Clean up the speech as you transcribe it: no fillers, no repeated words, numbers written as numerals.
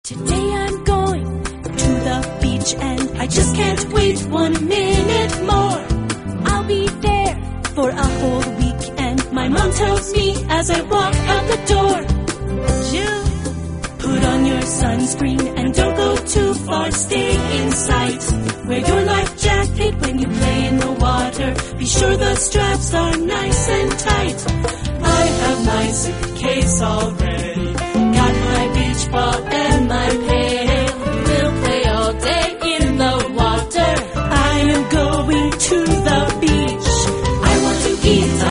Today I'm going to the beach and I just can't wait 1 minute more. I'll be there for a whole week and my mom tells me as I walk out the door, put on your sunscreen and don't go too far, stay in sight. Wear your life jacket when you play in the water, be sure the straps are nice and tight. I have my suitcase all ready.